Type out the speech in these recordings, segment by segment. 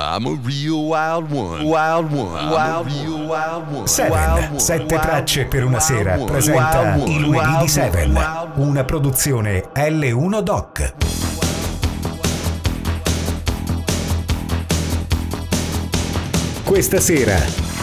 I'm a real wild one. Wild one. Wild, real wild one. Seven, 7 tracce per una sera, presenta I lunedì di Seven, una produzione L1 Doc. Questa sera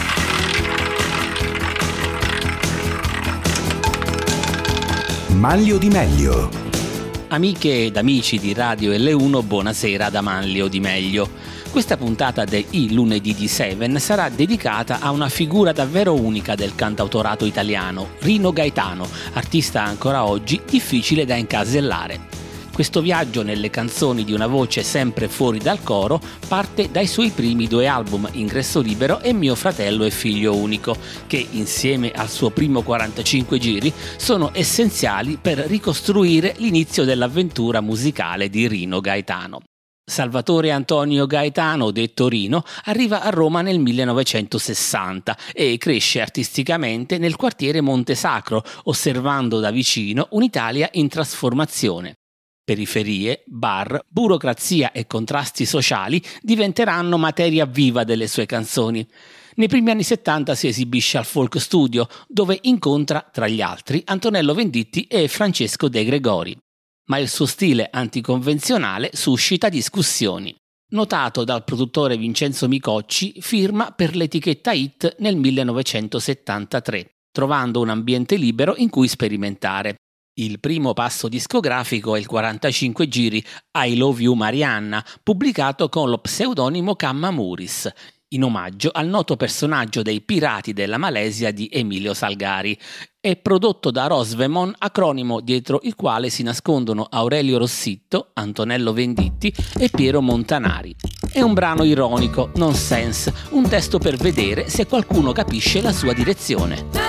Manlio Di Meglio. Amiche ed amici di Radio L1, buonasera da Manlio Di Meglio. Questa puntata dei lunedì di Seven sarà dedicata a una figura davvero unica del cantautorato italiano, Rino Gaetano, artista ancora oggi difficile da incasellare. Questo viaggio nelle canzoni di una voce sempre fuori dal coro parte dai suoi primi 2 album, Ingresso Libero e Mio fratello e figlio unico, che insieme al suo primo 45 giri sono essenziali per ricostruire l'inizio dell'avventura musicale di Rino Gaetano. Salvatore Antonio Gaetano, detto Rino, arriva a Roma nel 1960 e cresce artisticamente nel quartiere Monte Sacro, osservando da vicino un'Italia in trasformazione. Periferie, bar, burocrazia e contrasti sociali diventeranno materia viva delle sue canzoni. Nei primi anni 70 si esibisce al Folk Studio, dove incontra, tra gli altri, Antonello Venditti e Francesco De Gregori. Ma il suo stile anticonvenzionale suscita discussioni. Notato dal produttore Vincenzo Micocci, firma per l'etichetta Hit nel 1973, trovando un ambiente libero in cui sperimentare. Il primo passo discografico è il 45 giri I Love You Marianna, pubblicato con lo pseudonimo Kamma Muris, in omaggio al noto personaggio dei Pirati della Malesia di Emilio Salgari. È prodotto da Rosvemon, acronimo dietro il quale si nascondono Aurelio Rossitto, Antonello Venditti e Piero Montanari. È un brano ironico, nonsense, un testo per vedere se qualcuno capisce la sua direzione.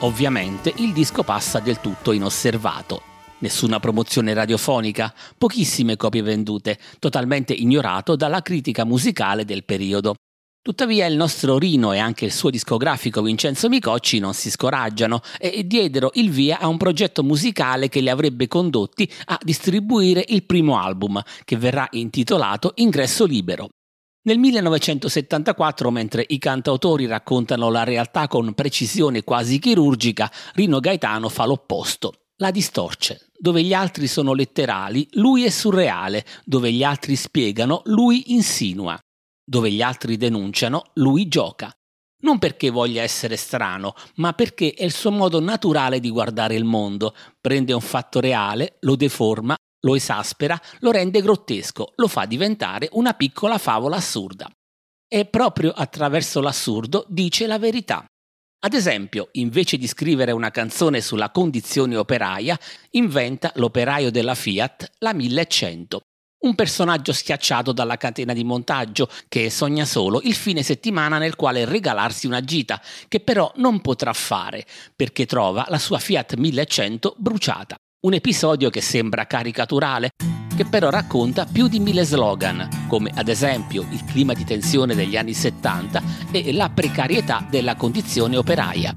Ovviamente il disco passa del tutto inosservato. Nessuna promozione radiofonica, pochissime copie vendute, totalmente ignorato dalla critica musicale del periodo. Tuttavia il nostro Rino e anche il suo discografico Vincenzo Micocci non si scoraggiano e diedero il via a un progetto musicale che li avrebbe condotti a distribuire il primo album, che verrà intitolato Ingresso Libero. Nel 1974, mentre i cantautori raccontano la realtà con precisione quasi chirurgica, Rino Gaetano fa l'opposto. La distorce. Dove gli altri sono letterali, lui è surreale. Dove gli altri spiegano, lui insinua. Dove gli altri denunciano, lui gioca. Non perché voglia essere strano, ma perché è il suo modo naturale di guardare il mondo. Prende un fatto reale, lo deforma, lo esaspera, lo rende grottesco, lo fa diventare una piccola favola assurda. E proprio attraverso l'assurdo dice la verità. Ad esempio, invece di scrivere una canzone sulla condizione operaia, inventa l'operaio della Fiat, la 1100. Un personaggio schiacciato dalla catena di montaggio che sogna solo il fine settimana nel quale regalarsi una gita, che però non potrà fare perché trova la sua Fiat 1100 bruciata. Un episodio che sembra caricaturale, che però racconta più di 1000 slogan, come ad esempio il clima di tensione degli anni 70 e la precarietà della condizione operaia.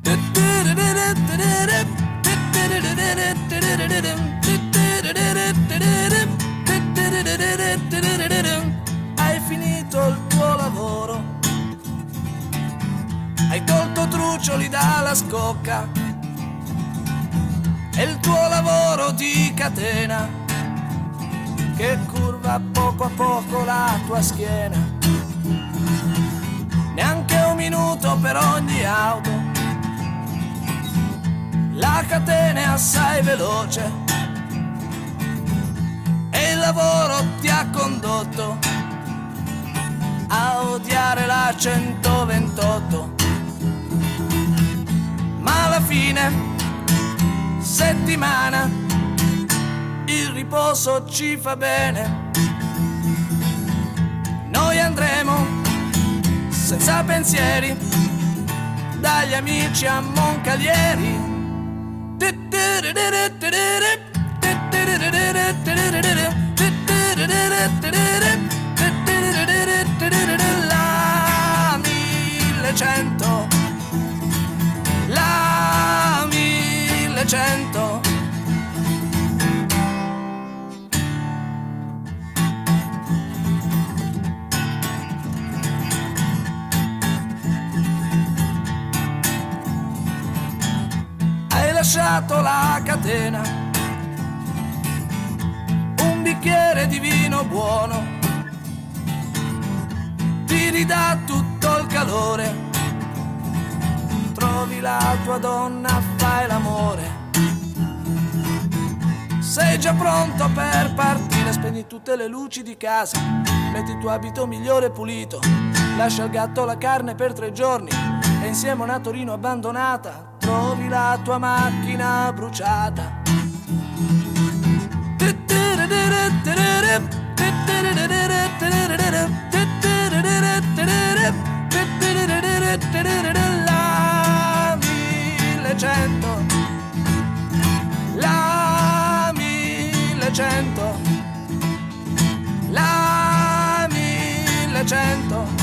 Hai finito il tuo lavoro, hai tolto truccioli dalla scocca e il tuo lavoro di catena che curva poco a poco la tua schiena. Neanche un minuto per ogni auto, la catena è assai veloce e il lavoro ti ha condotto a odiare la 128. Ma alla fine settimana il riposo ci fa bene. Noi andremo senza pensieri dagli amici a Moncalieri. La 1100, la 1100. Hai lasciato la catena, un bicchiere di vino buono ti ridà tutto il calore. Trovi la tua donna, fai l'amore. Sei già pronto per partire, spegni tutte le luci di casa, metti il tuo abito migliore pulito, lascia al gatto la carne per 3 giorni e insieme a una Torino abbandonata trovi la tua macchina bruciata. La 1100, la 1100, la 1100.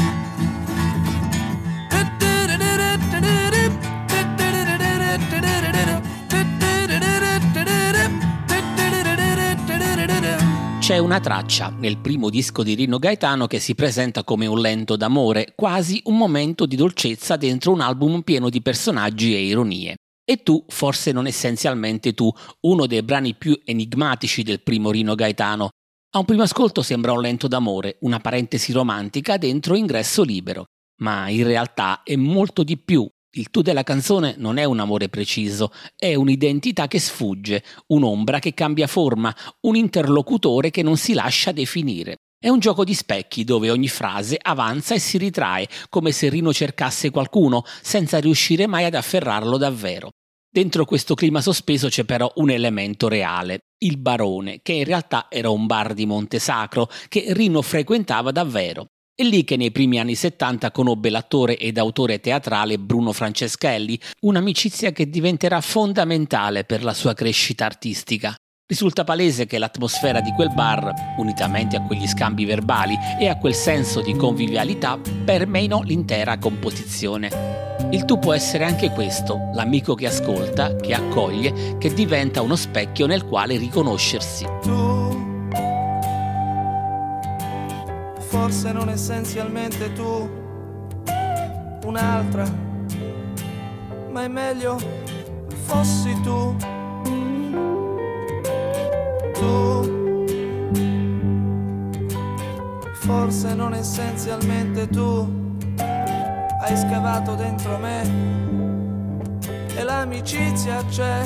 C'è una traccia nel primo disco di Rino Gaetano che si presenta come un lento d'amore, quasi un momento di dolcezza dentro un album pieno di personaggi e ironie. E tu, forse non essenzialmente tu, uno dei brani più enigmatici del primo Rino Gaetano. A un primo ascolto sembra un lento d'amore, una parentesi romantica dentro Ingresso Libero. Ma in realtà è molto di più. Il tu della canzone non è un amore preciso, è un'identità che sfugge, un'ombra che cambia forma, un interlocutore che non si lascia definire. È un gioco di specchi dove ogni frase avanza e si ritrae, come se Rino cercasse qualcuno, senza riuscire mai ad afferrarlo davvero. Dentro questo clima sospeso c'è però un elemento reale, il Barone, che in realtà era un bar di Monte Sacro, che Rino frequentava davvero. È lì che nei primi anni 70 conobbe l'attore ed autore teatrale Bruno Franceschelli, un'amicizia che diventerà fondamentale per la sua crescita artistica. Risulta palese che l'atmosfera di quel bar, unitamente a quegli scambi verbali e a quel senso di convivialità, permeino l'intera composizione. Il tu può essere anche questo, l'amico che ascolta, che accoglie, che diventa uno specchio nel quale riconoscersi. Tu, forse non essenzialmente tu, un'altra, ma è meglio fossi tu. Tu, forse non essenzialmente tu, hai scavato dentro me e l'amicizia c'è.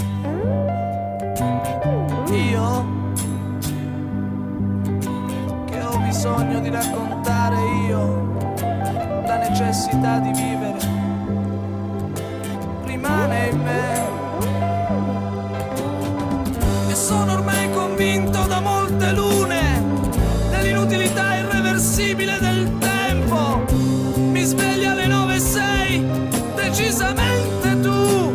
Io che ho bisogno di raccontare, io la necessità di vivere rimane in me. E sono ormai convinto da molte lune dell'inutilità irreversibile del tempo. Mi svegli alle 9:06, decisamente tu.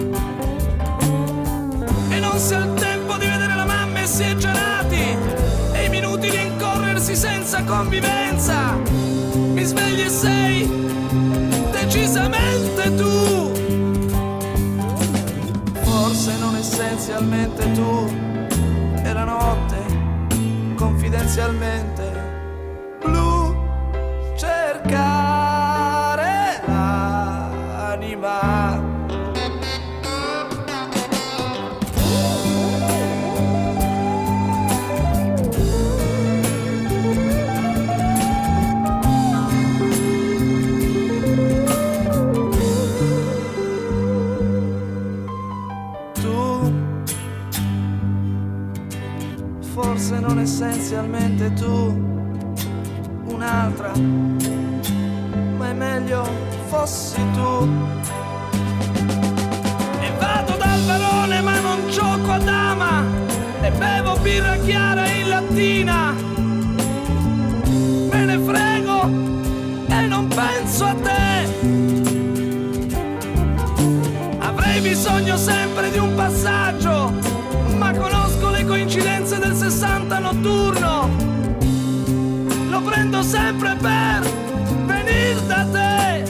E non si ha il tempo di vedere la mamma e si è gelati, e i minuti di incorrersi senza convivenza. Mi svegli e sei decisamente tu. Forse non essenzialmente tu, era notte, confidenzialmente blu, cercare l'anima. Forse non essenzialmente tu, un'altra, ma è meglio fossi tu. E vado dal barone ma non gioco a dama, e bevo birra chiara in lattina. Me ne frego e non penso a te. Avrei bisogno sempre di un passaggio, ma conosco le coincidenze del 60 notturno. Lo prendo sempre per venir da te.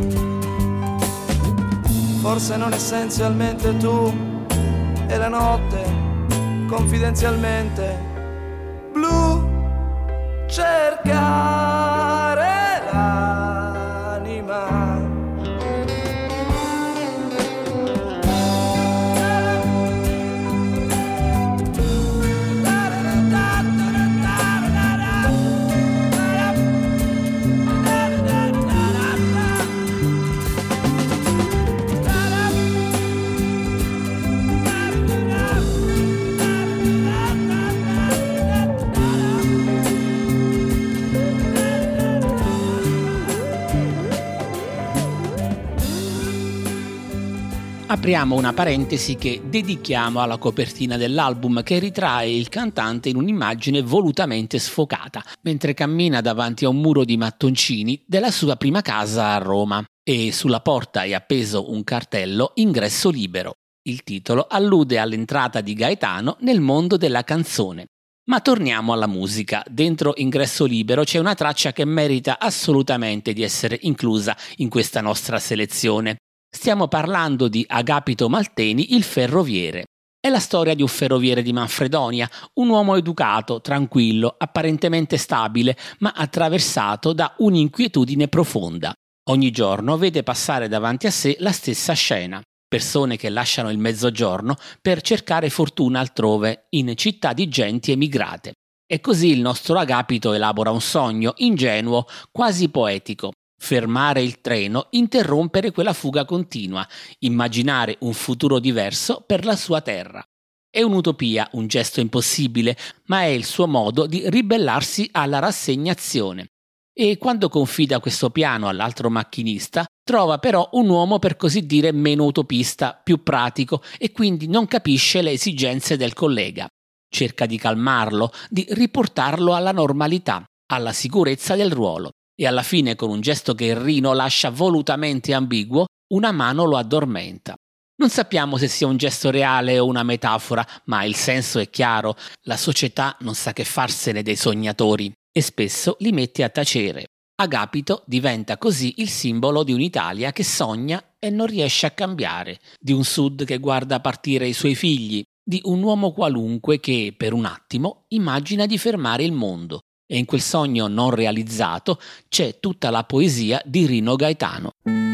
Forse non essenzialmente tu, e la notte, confidenzialmente blu, cercare l'anima. Apriamo una parentesi che dedichiamo alla copertina dell'album, che ritrae il cantante in un'immagine volutamente sfocata, mentre cammina davanti a un muro di mattoncini della sua prima casa a Roma, e sulla porta è appeso un cartello "Ingresso libero". Il titolo allude all'entrata di Gaetano nel mondo della canzone. Ma torniamo alla musica. Dentro Ingresso libero c'è una traccia che merita assolutamente di essere inclusa in questa nostra selezione. Stiamo parlando di Agapito Malteni, il ferroviere. È la storia di un ferroviere di Manfredonia, un uomo educato, tranquillo, apparentemente stabile, ma attraversato da un'inquietudine profonda. Ogni giorno vede passare davanti a sé la stessa scena: persone che lasciano il mezzogiorno per cercare fortuna altrove, in città di genti emigrate. E così il nostro Agapito elabora un sogno ingenuo, quasi poetico. Fermare il treno, interrompere quella fuga continua, immaginare un futuro diverso per la sua terra. È un'utopia, un gesto impossibile, ma è il suo modo di ribellarsi alla rassegnazione. E quando confida questo piano all'altro macchinista, trova però un uomo per così dire meno utopista, più pratico, e quindi non capisce le esigenze del collega. Cerca di calmarlo, di riportarlo alla normalità. alla sicurezza del ruolo e alla fine, con un gesto che il Rino lascia volutamente ambiguo, una mano lo addormenta. Non sappiamo se sia un gesto reale o una metafora, ma il senso è chiaro: la società non sa che farsene dei sognatori e spesso li mette a tacere. Agapito diventa così il simbolo di un'Italia che sogna e non riesce a cambiare, di un Sud che guarda partire i suoi figli, di un uomo qualunque che, per un attimo, immagina di fermare il mondo. E in quel sogno non realizzato c'è tutta la poesia di Rino Gaetano.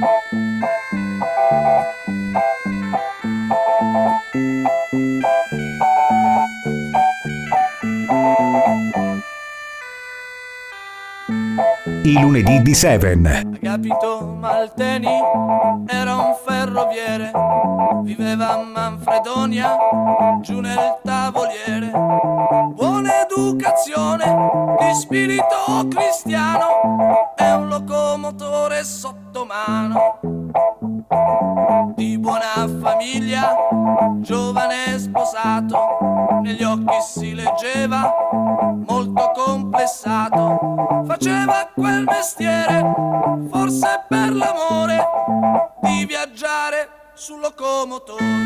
I lunedì di Seven. Agapito Malteni era un ferroviere, viveva a Manfredonia, giù nel tavoliere. Buona educazione, di spirito cristiano, è un locomotore sottomano. Di buona famiglia, giovane sposato, negli occhi si leggeva molto complessato. Faceva quel mestiere, forse per l'amore, di viaggiare sul locomotore.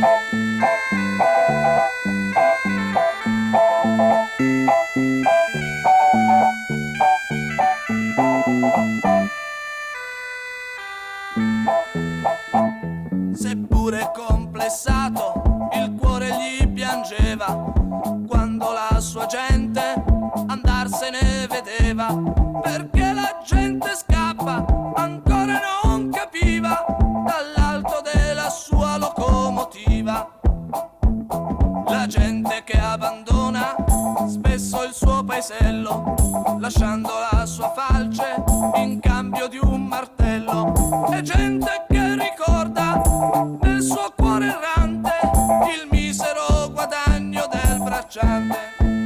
Seppure complessato, il cuore gli piangeva quando la sua gente andarsene vedeva, perché la gente scappa, ancora non capiva, dall'alto della sua locomotiva. La gente che abbandona spesso il suo paesello, lasciando la sua falce in cambio di un martello. E gente che ricorda nel suo cuore errante il misero guadagno del bracciante.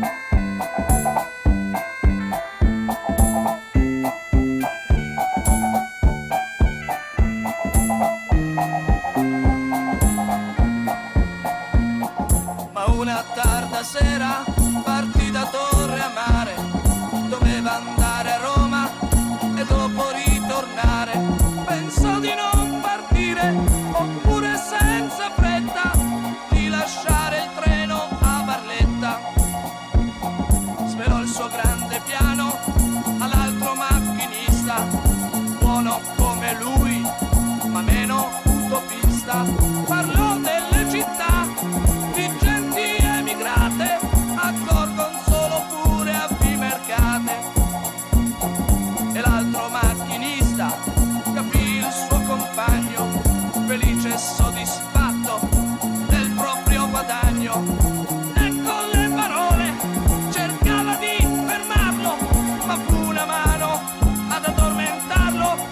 Ma una tarda sera partì da Torre a Mare, doveva andare a Roma e dopo ritornare. Pensò di non partire, oppure senza fretta di lasciare il treno a Barletta. Svelò il suo grande piano all'altro macchinista, buono come lui ma meno utopista. Parlò delle città di genti emigrate a Gorgonzolo pure a Vimercate. E l'altro macchinista capì il suo compagno, felice e soddisfatto del proprio guadagno, e con le parole cercava di fermarlo, ma fu una mano ad addormentarlo.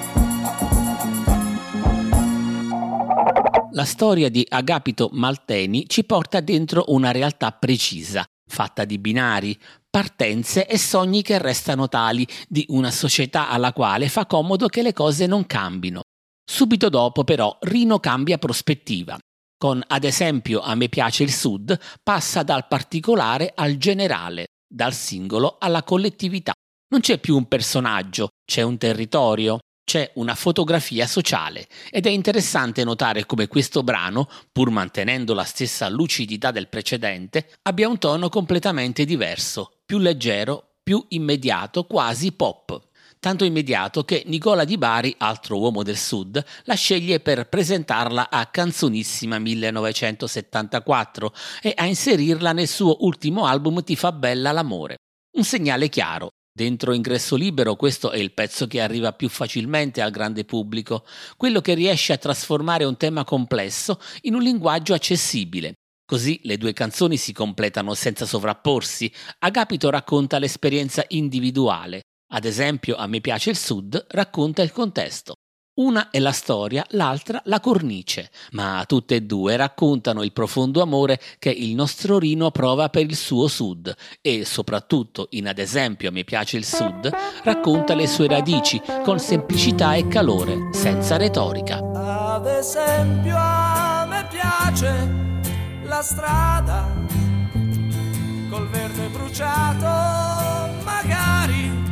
La storia di Agapito Malteni ci porta dentro una realtà precisa, fatta di binari, partenze e sogni che restano tali, di una società alla quale fa comodo che le cose non cambino. Subito dopo, però, Rino cambia prospettiva. Con, ad esempio, A me piace il Sud, passa dal particolare al generale, dal singolo alla collettività. Non c'è più un personaggio, c'è un territorio, c'è una fotografia sociale, ed è interessante notare come questo brano, pur mantenendo la stessa lucidità del precedente, abbia un tono completamente diverso, più leggero, più immediato, quasi pop. Tanto immediato che Nicola Di Bari, altro uomo del Sud, la sceglie per presentarla a Canzonissima 1974 e a inserirla nel suo ultimo album Ti fa bella l'amore. Un segnale chiaro. Dentro Ingresso Libero questo è il pezzo che arriva più facilmente al grande pubblico, quello che riesce a trasformare un tema complesso in un linguaggio accessibile. Così le due canzoni si completano senza sovrapporsi. Agapito racconta l'esperienza individuale. Ad esempio, A me piace il Sud racconta il contesto. Una è la storia, l'altra la cornice, ma tutte e due raccontano il profondo amore che il nostro Rino prova per il suo Sud e soprattutto in Ad esempio A me piace il Sud racconta le sue radici con semplicità e calore, senza retorica. Ad esempio a me piace la strada col verde bruciato, magari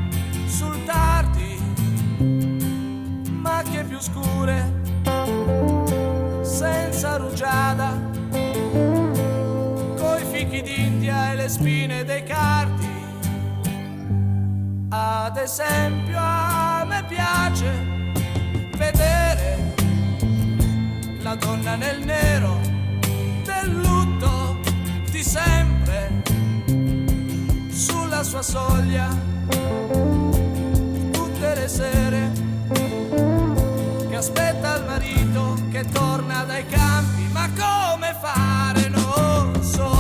esempio a me piace vedere la donna nel nero del lutto di sempre sulla sua soglia tutte le sere, che aspetta il marito che torna dai campi, ma come fare non so.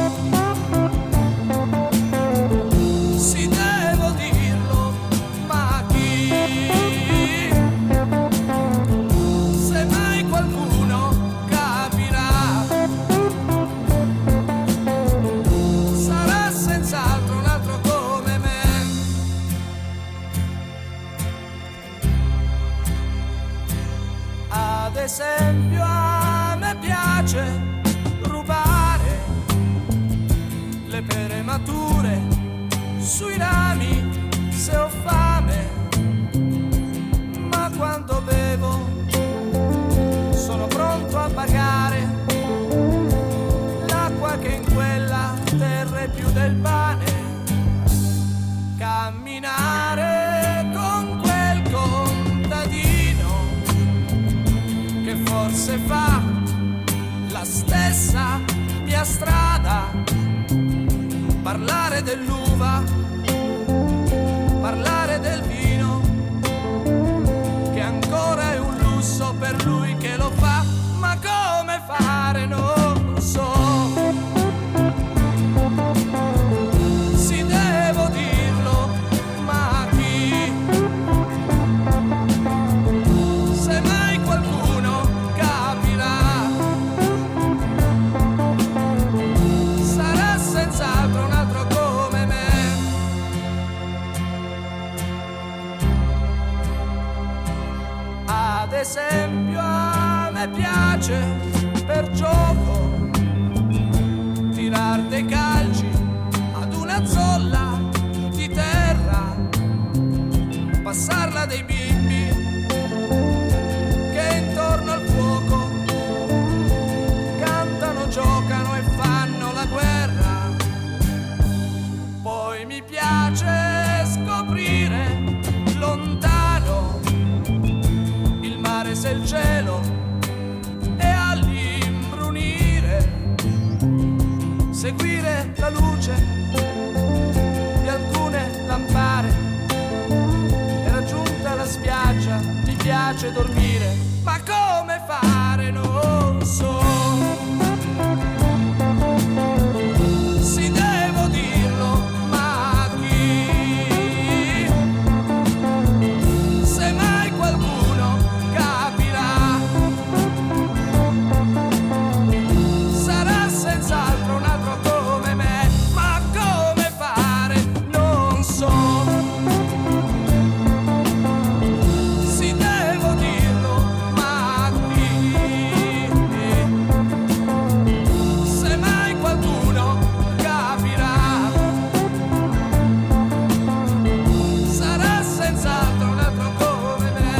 Ad esempio a me piace rubare le pere mature sui rami se ho fame, ma quando bevo sono pronto a pagare l'acqua che in quella terra è più del pane. Camminare con quel contadino che forse fa la stessa mia strada, parlare dell'uva, parlare del vino, che ancora è un lusso per lui che lo fa, ma come fare non so. Sì, devo dirlo, ma chi? Se mai qualcuno capirà, sarà senz'altro un altro come me. Ad esempio a me piace per gioco tirar dei calci ad una zolla di terra, passarla dei bimbi che intorno al fuoco cantano, giocano e fanno la guerra. Poi mi piace scoprire lontano il mare se il cielo e all'imbrunire seguire la luce di alcune lampare, e raggiunta la spiaggia mi piace dormire, ma come fare non so. Sì, devo dirlo, ma chi? Se mai qualcuno capirà, sarà senz'altro un altro come me, ma come fare non so. Sì, devo dirlo, ma qui se mai qualcuno capirà, sarà senz'altro un altro come me.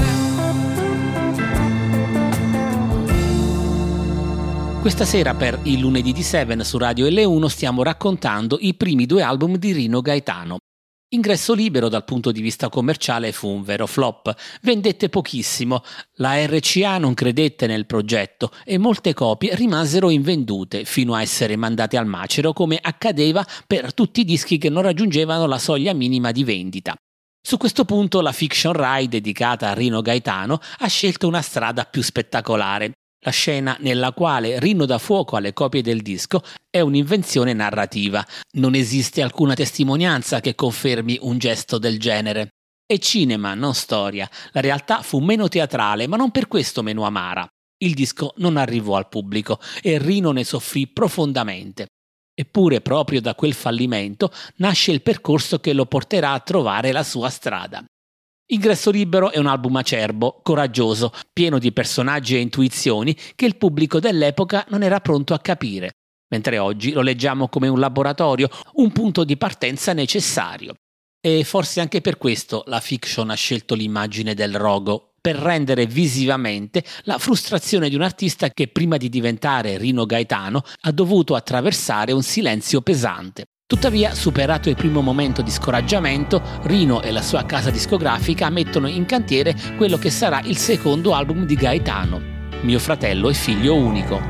Questa sera per il lunedì di Seven su Radio L1 stiamo raccontando i primi 2 album di Rino Gaetano. Ingresso Libero dal punto di vista commerciale fu un vero flop, vendette pochissimo, la RCA non credette nel progetto e molte copie rimasero invendute fino a essere mandate al macero, come accadeva per tutti i dischi che non raggiungevano la soglia minima di vendita. Su questo punto la Fiction Rai, dedicata a Rino Gaetano, ha scelto una strada più spettacolare. La scena nella quale Rino dà fuoco alle copie del disco è un'invenzione narrativa. Non esiste alcuna testimonianza che confermi un gesto del genere. È cinema, non storia. La realtà fu meno teatrale, ma non per questo meno amara. Il disco non arrivò al pubblico e Rino ne soffrì profondamente. Eppure proprio da quel fallimento nasce il percorso che lo porterà a trovare la sua strada. Ingresso Libero è un album acerbo, coraggioso, pieno di personaggi e intuizioni che il pubblico dell'epoca non era pronto a capire, mentre oggi lo leggiamo come un laboratorio, un punto di partenza necessario. E forse anche per questo la Fiction ha scelto l'immagine del rogo, per rendere visivamente la frustrazione di un artista che prima di diventare Rino Gaetano ha dovuto attraversare un silenzio pesante. Tuttavia, superato il primo momento di scoraggiamento, Rino e la sua casa discografica mettono in cantiere quello che sarà il secondo album di Gaetano, Mio fratello e figlio unico.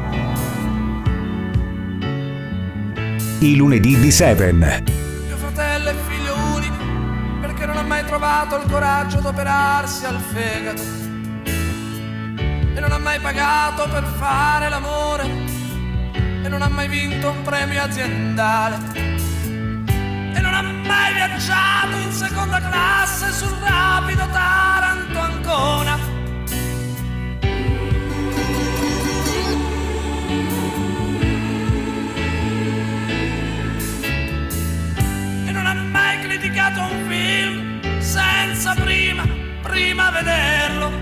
I lunedì di Seven. Mio fratello è figlio unico perché non ha mai trovato il coraggio d'operarsi al fegato e non ha mai pagato per fare l'amore e non ha mai vinto un premio aziendale e non ha mai viaggiato in seconda classe sul rapido Taranto-Ancona. E non ha mai criticato un film senza prima vederlo.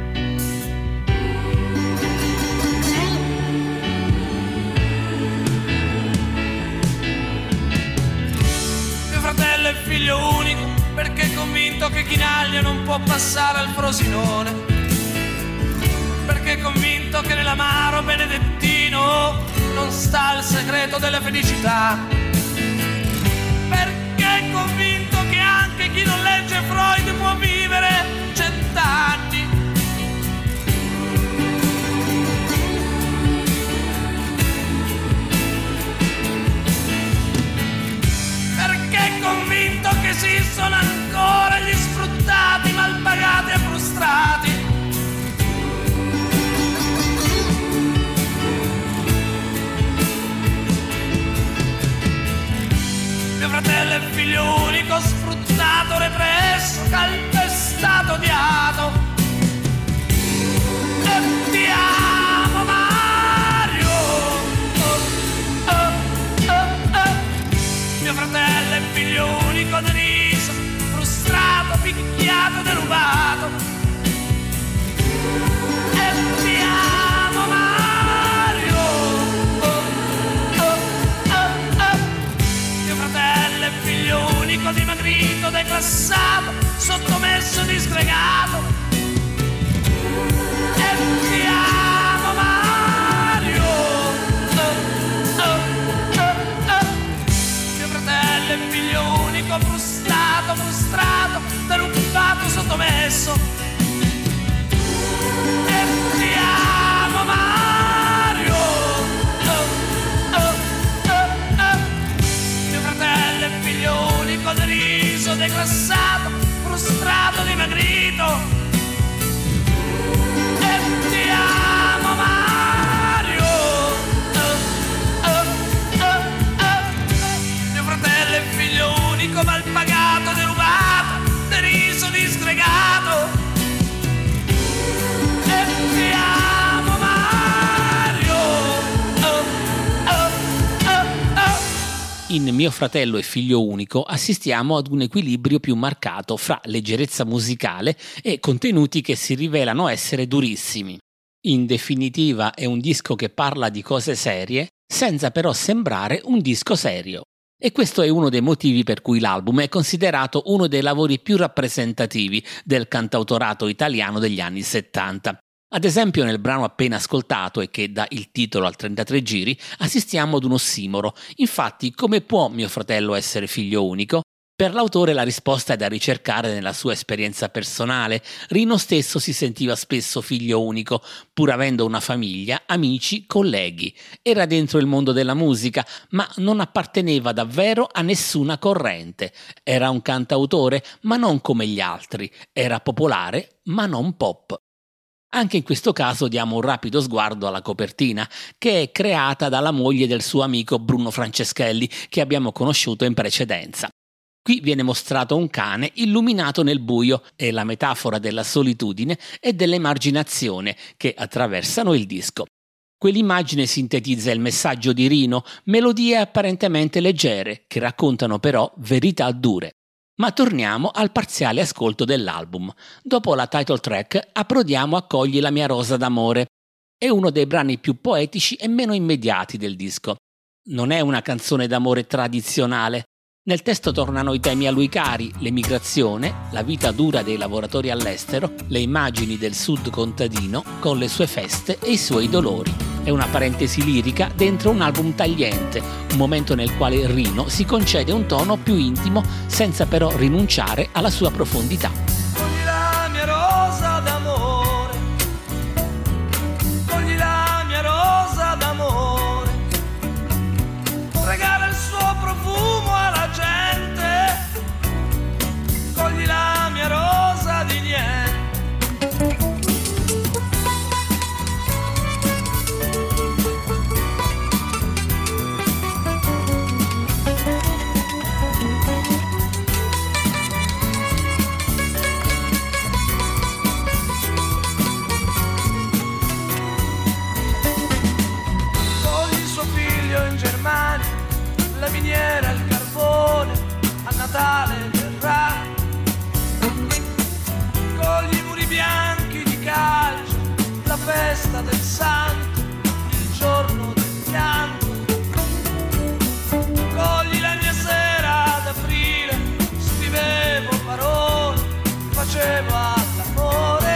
Fratello è figlio unico perché è convinto che Chinaglia non può passare al Frosinone, perché è convinto che nell'amaro benedettino non sta il segreto della felicità, perché è convinto che anche chi non legge Freud può vivere 100 anni. Convinto che esistono ancora gli sfruttati, malpagati e frustrati. Mio fratello è figlio unico, sfruttato, represso, calpestato, odiato. E ti amo, Mario. Mio fratello è figlio unico, deriso, frustrato, picchiato, derubato. E ti amo, Mario. Mio fratello è figlio unico, dimagrito, declassato, sottomesso, disgregato. E ti amo, Mario. È figlio unico, frustrato, derubato, sottomesso. E ti amo, Mario. Mio fratello è figlio unico, deriso, declassato, frustrato, dimagrito. E ti amo, Mario. Fratello è figlio unico, malpagato, derubato, deriso, disgregato. E ti amo, Mario. In Mio fratello e figlio unico assistiamo ad un equilibrio più marcato fra leggerezza musicale e contenuti che si rivelano essere durissimi. In definitiva è un disco che parla di cose serie senza però sembrare un disco serio. E questo è uno dei motivi per cui l'album è considerato uno dei lavori più rappresentativi del cantautorato italiano degli anni 70. Ad esempio nel brano appena ascoltato e che dà il titolo al 33 giri assistiamo ad un ossimoro. Infatti, come può mio fratello essere figlio unico? Per l'autore la risposta è da ricercare nella sua esperienza personale. Rino stesso si sentiva spesso figlio unico, pur avendo una famiglia, amici, colleghi. Era dentro il mondo della musica, ma non apparteneva davvero a nessuna corrente. Era un cantautore, ma non come gli altri. Era popolare, ma non pop. Anche in questo caso diamo un rapido sguardo alla copertina, che è creata dalla moglie del suo amico Bruno Franceschelli, che abbiamo conosciuto in precedenza. Qui viene mostrato un cane illuminato nel buio e la metafora della solitudine e dell'emarginazione che attraversano il disco. Quell'immagine sintetizza il messaggio di Rino, melodie apparentemente leggere che raccontano però verità dure. Ma torniamo al parziale ascolto dell'album. Dopo la title track approdiamo a Cogli la mia rosa d'amore. È uno dei brani più poetici e meno immediati del disco. Non è una canzone d'amore tradizionale. Nel testo tornano i temi a lui cari, l'emigrazione, la vita dura dei lavoratori all'estero, le immagini del sud contadino con le sue feste e i suoi dolori. È una parentesi lirica dentro un album tagliente, un momento nel quale Rino si concede un tono più intimo senza però rinunciare alla sua profondità. Cogli la mia rosa d'amore, cogli la mia rosa d'amore, regala il suo profumo alla gente, cogli la mia rosa di niente. La miniera, il carbone, a Natale verrà, con gli muri bianchi di calcio, la festa del santo, il giorno del pianto, cogli la mia sera d'aprile, scrivevo parole, facevo all'amore,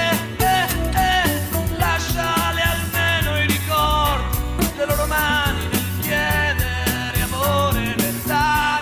lasciale almeno i ricordi le loro mani nel chiedere amore nel dare.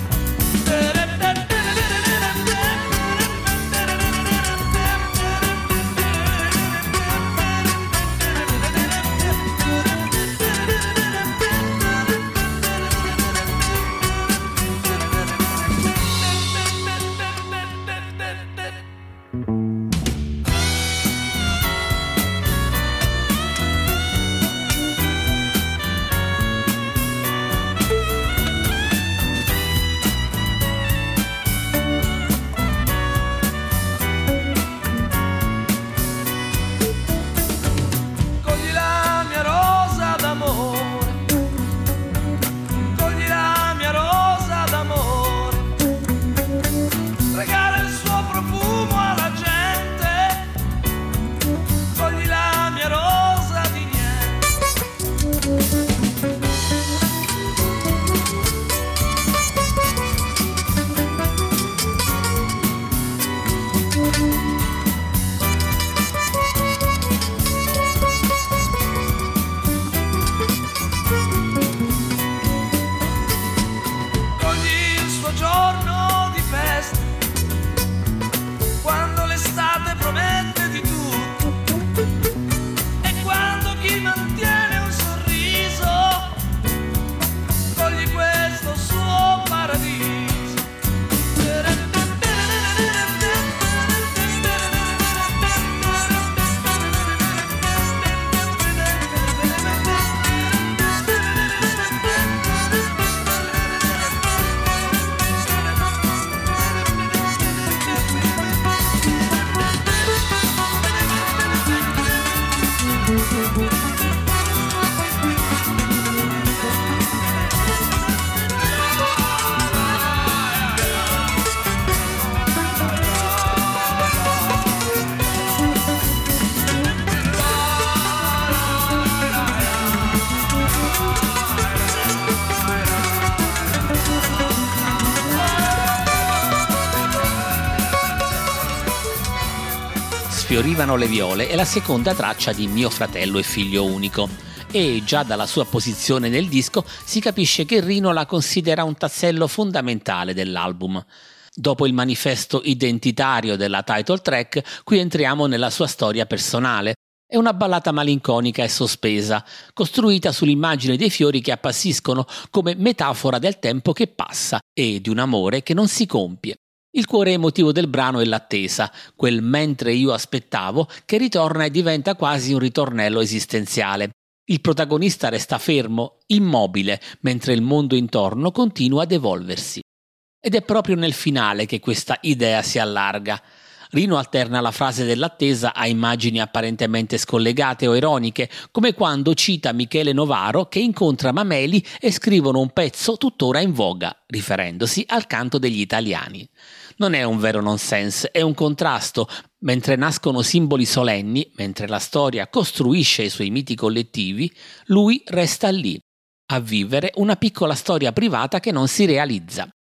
Sfiorivano le viole è la seconda traccia di Mio fratello e figlio unico e già dalla sua posizione nel disco si capisce che Rino la considera un tassello fondamentale dell'album. Dopo il manifesto identitario della title track, qui entriamo nella sua storia personale. È una ballata malinconica e sospesa, costruita sull'immagine dei fiori che appassiscono come metafora del tempo che passa e di un amore che non si compie. Il cuore emotivo del brano è l'attesa, quel mentre io aspettavo che ritorna e diventa quasi un ritornello esistenziale. Il protagonista resta fermo, immobile, mentre il mondo intorno continua ad evolversi. Ed è proprio nel finale che questa idea si allarga. Rino alterna la frase dell'attesa a immagini apparentemente scollegate o ironiche, come quando cita Michele Novaro che incontra Mameli e scrivono un pezzo tuttora in voga, riferendosi al canto degli italiani. Non è un vero nonsense, è un contrasto. Mentre nascono simboli solenni, mentre la storia costruisce i suoi miti collettivi, lui resta lì, a vivere una piccola storia privata che non si realizza.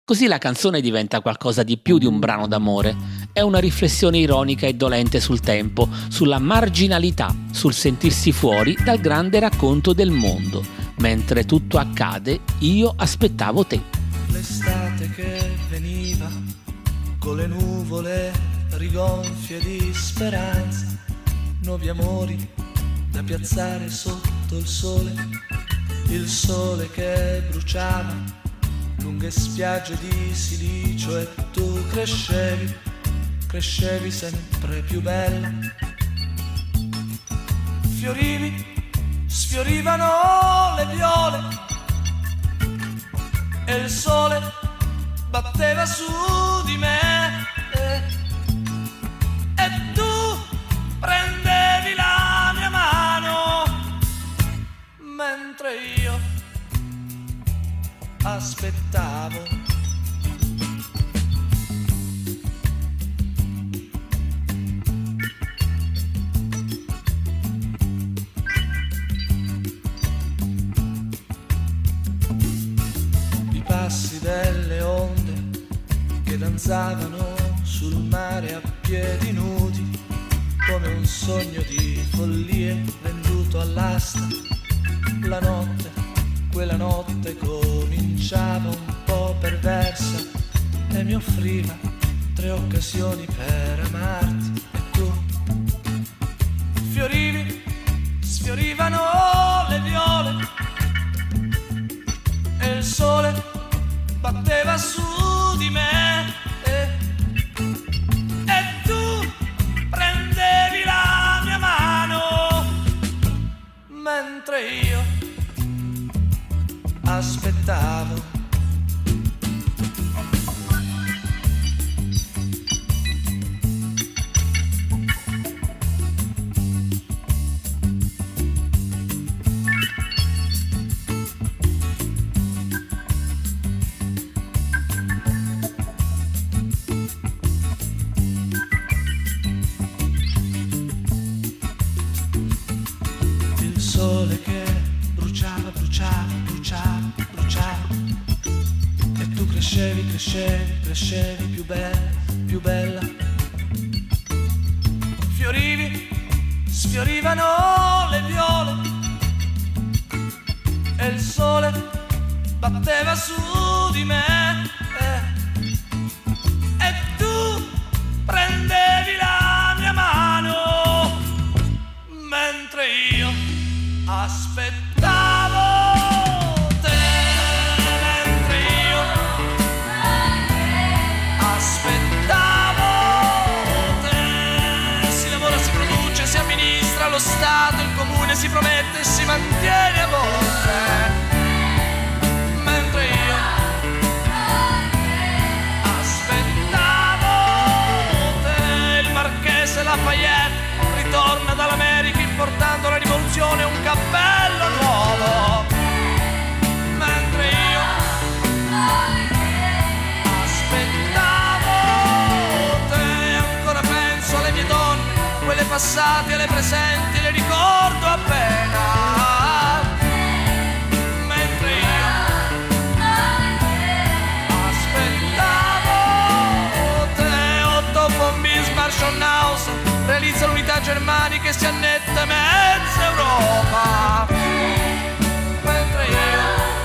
Così la canzone diventa qualcosa di più di un brano d'amore. È una riflessione ironica e dolente sul tempo, sulla marginalità, sul sentirsi fuori dal grande racconto del mondo. Mentre tutto accade, io aspettavo te. L'estate che veniva, con le nuvole rigonfie di speranza, nuovi amori da piazzare sotto il sole che bruciava lunghe spiagge di silicio, e tu crescevi sempre più bella. Sfiorivano le viole e il sole batteva su di me, e tu prendevi la mia mano mentre io aspettavo. I passi delle onde che danzavano sul mare a piedi nudi, come un sogno di follie venduto all'asta. La notte, quella notte cominciava un po' perversa e mi offriva 3 occasioni per amarti, e tu sfiorivano le viole e il sole batteva su di me, e tu prendevi la mia mano mentre io aspettavo. Il sole che bruciava, e tu crescevi più bella. Sfiorivano le viole e il sole batteva su di me, e tu prendevi la mia mano mentre io aspettavo te, mentre io aspettavo te. Si lavora, si produce, si amministra, lo Stato, il comune, si promette e si mantiene a volte, mentre io aspettavo te. Il marchese Lafayette ritorna dall'America portando la rivoluzione, un cappello nuovo, mentre io aspettavo te. Ancora penso alle mie donne, quelle passate, alle presenti, le ricordo appena, mentre io aspettavo te. Otto von Bismarck, Schonhausen realizza l'unità germanica e si annette mezza Europa, mentre io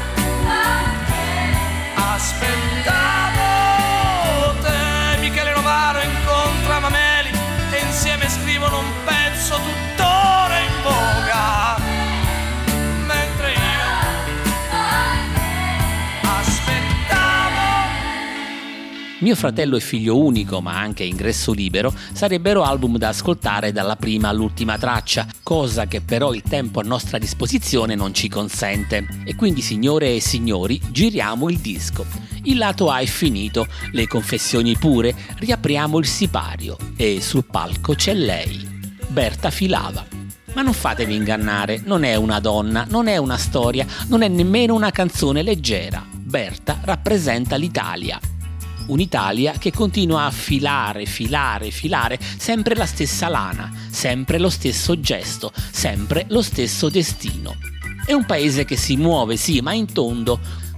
aspettavo te. Michele Novaro incontra Mameli e insieme scrivono un pezzo tuttora in voga, mentre io aspettavo. Mio fratello e figlio unico, ma anche Ingresso libero, sarebbero album da ascoltare dalla prima all'ultima traccia, cosa che però il tempo a nostra disposizione non ci consente. E quindi, signore e signori, giriamo il disco. Il lato A è finito, le confessioni pure, riapriamo il sipario e sul palco c'è lei, Berta Filava. Ma non fatevi ingannare, non è una donna, non è una storia, non è nemmeno una canzone leggera. Berta rappresenta l'Italia. Un'Italia che continua a filare, sempre la stessa lana, sempre lo stesso gesto, sempre lo stesso destino. È un paese che si muove, sì, ma in tondo,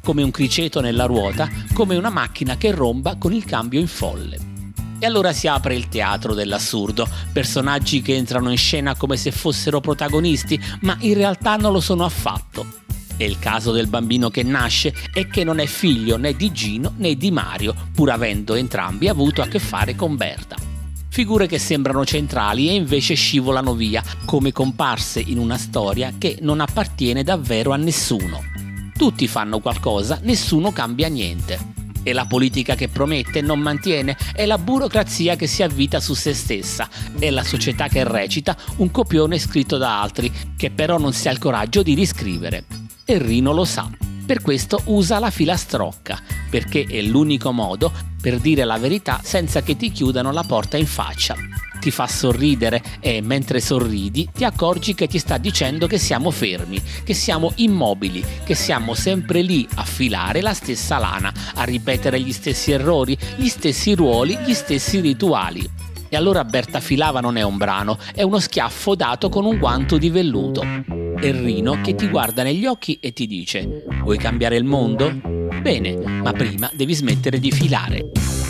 come un criceto nella ruota, come una macchina che romba con il cambio in folle. E allora si apre il teatro dell'assurdo, personaggi che entrano in scena come se fossero protagonisti, ma in realtà non lo sono affatto. E il caso del bambino che nasce è che non è figlio né di Gino né di Mario, pur avendo entrambi avuto a che fare con Berta. Figure che sembrano centrali e invece scivolano via, come comparse in una storia che non appartiene davvero a nessuno. Tutti fanno qualcosa, nessuno cambia niente. È la politica che promette e non mantiene, è la burocrazia che si avvita su se stessa, è la società che recita un copione scritto da altri, che però non si ha il coraggio di riscrivere. E Rino lo sa. Per questo usa la filastrocca, perché è l'unico modo per dire la verità senza che ti chiudano la porta in faccia. Ti fa sorridere e mentre sorridi ti accorgi che ti sta dicendo che siamo fermi, che siamo immobili, che siamo sempre lì a filare la stessa lana, a ripetere gli stessi errori, gli stessi ruoli, gli stessi rituali. E allora Berta Filava non è un brano, è uno schiaffo dato con un guanto di velluto. È Rino che ti guarda negli occhi e ti dice: vuoi cambiare il mondo? Bene, ma prima devi smettere di filare.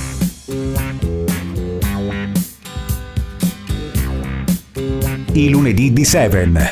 I lunedì di Seven.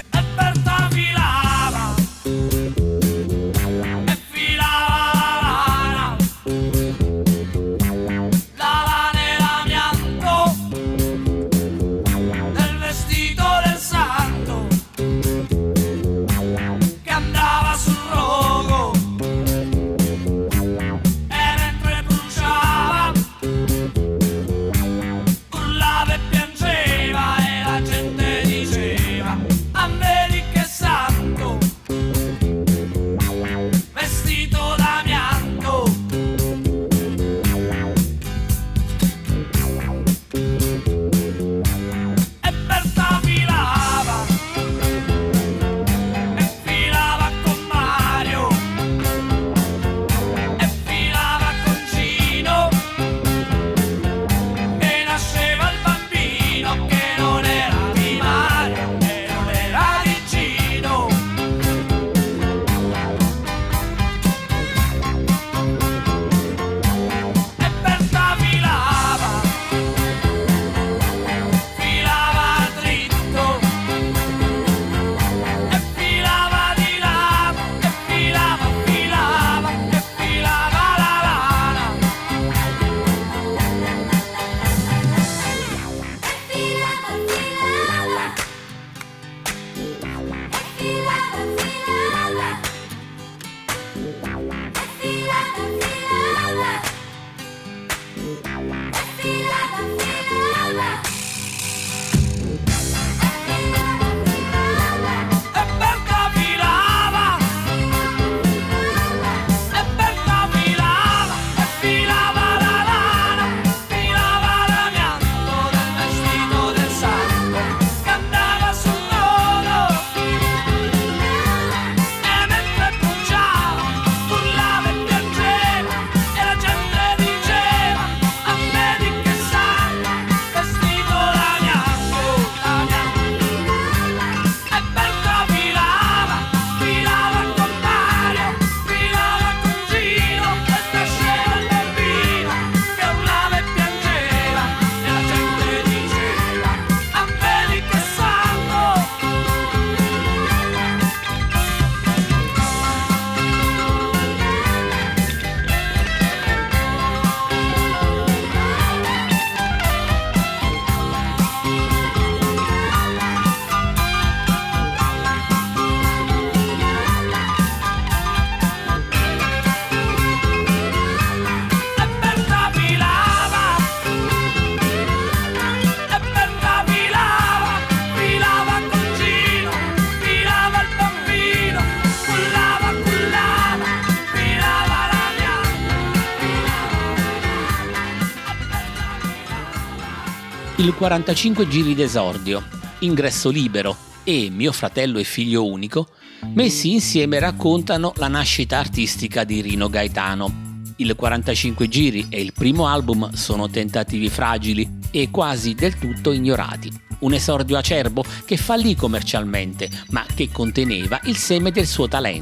Il 45 giri d'esordio, Ingresso libero e Mio fratello e figlio unico, messi insieme raccontano la nascita artistica di Rino Gaetano. Il 45 giri e il primo album sono tentativi fragili e quasi del tutto ignorati. Un esordio acerbo che fallì commercialmente, ma che conteneva il seme del suo talento.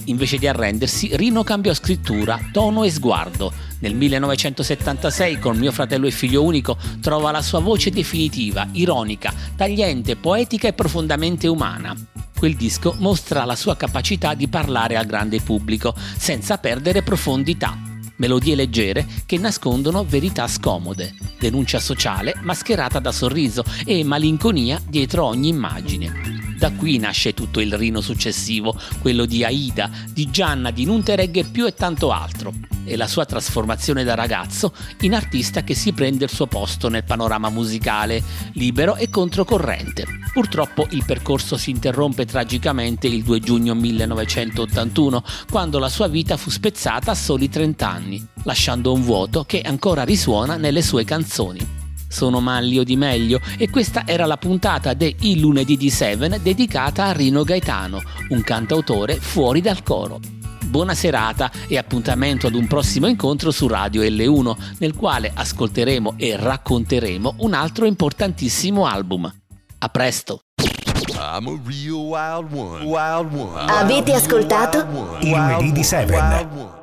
Invece di arrendersi, Rino cambiò scrittura, tono e sguardo. Nel 1976, con Mio fratello e figlio unico, trova la sua voce definitiva, ironica, tagliente, poetica e profondamente umana. Quel disco mostra la sua capacità di parlare al grande pubblico, senza perdere profondità. Melodie leggere che nascondono verità scomode, denuncia sociale mascherata da sorriso e malinconia dietro ogni immagine. Da qui nasce tutto il Rino successivo, quello di Aida, di Gianna, di Non te regge più e tanto altro, e la sua trasformazione da ragazzo in artista che si prende il suo posto nel panorama musicale, libero e controcorrente. Purtroppo il percorso si interrompe tragicamente il 2 giugno 1981, quando la sua vita fu spezzata a soli 30 anni, lasciando un vuoto che ancora risuona nelle sue canzoni. Sono Manlio Di Meglio e questa era la puntata de Il lunedì di Seven dedicata a Rino Gaetano, un cantautore fuori dal coro. Buona serata e appuntamento ad un prossimo incontro su Radio L1, nel quale ascolteremo e racconteremo un altro importantissimo album. A presto! I'm a real wild one. Avete ascoltato? Il lunedì di Seven.